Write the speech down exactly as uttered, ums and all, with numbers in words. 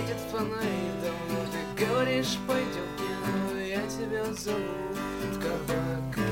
светят фонари давно. Ты говоришь, пойдем в кино, я тебя зову в кабак.